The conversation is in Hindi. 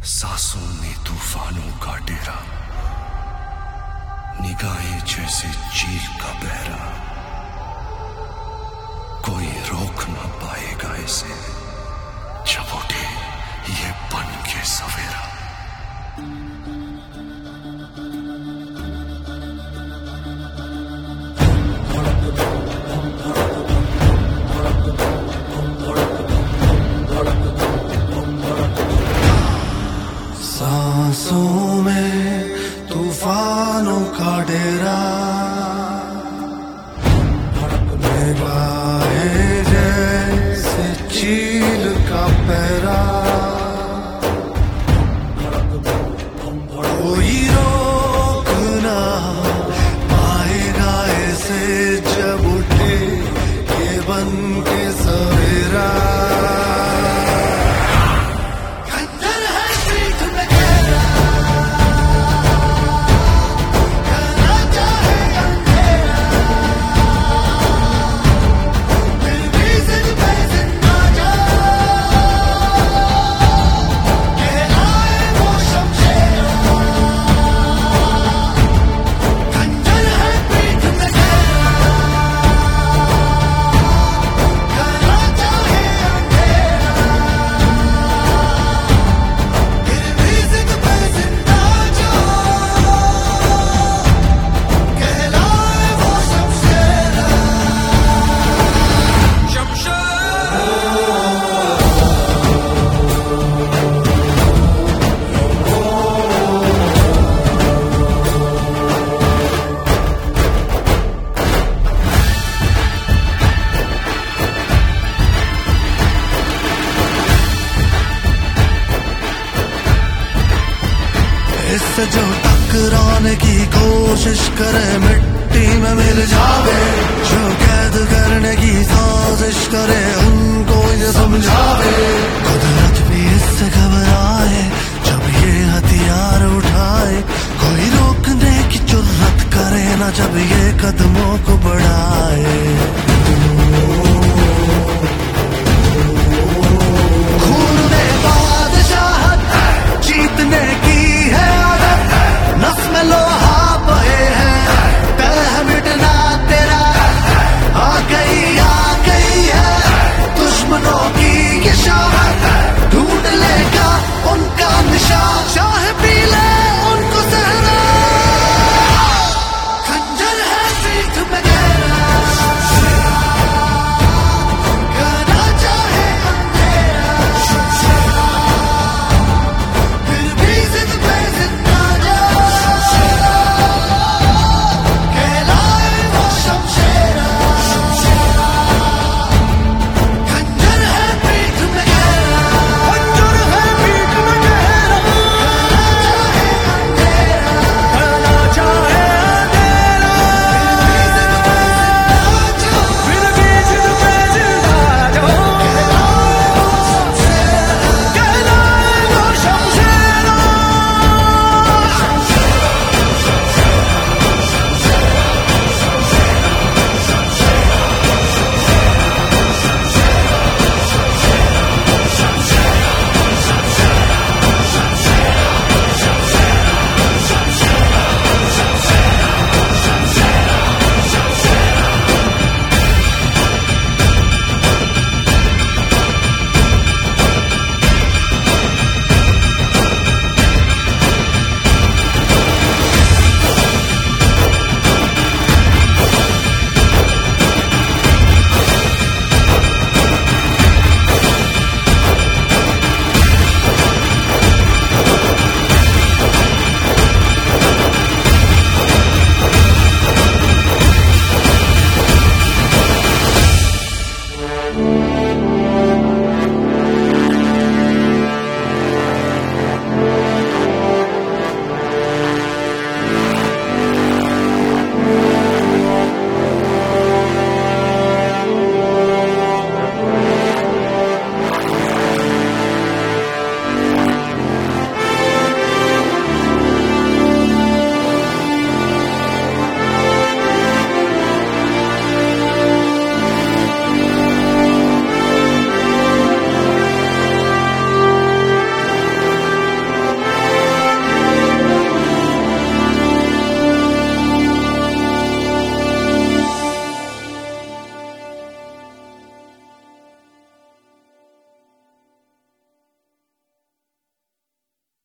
सांसों में तूफानों का डेरा, निगाहें जैसे चील का बहरा, कोई रोक ना पाएगा इसे जब उठे ये बन के सवेरा। सांसों में तूफानों का डेरा, निगाहें जैसे चील का पहरा, कोई रोक ना पाएगा इसे जब उठे ये बन के सवेरा। इससे जो टकराने की कोशिश करे मिट्टी में मिल जावे, जो कैद करने की साजिश करे उनको ये समझावे।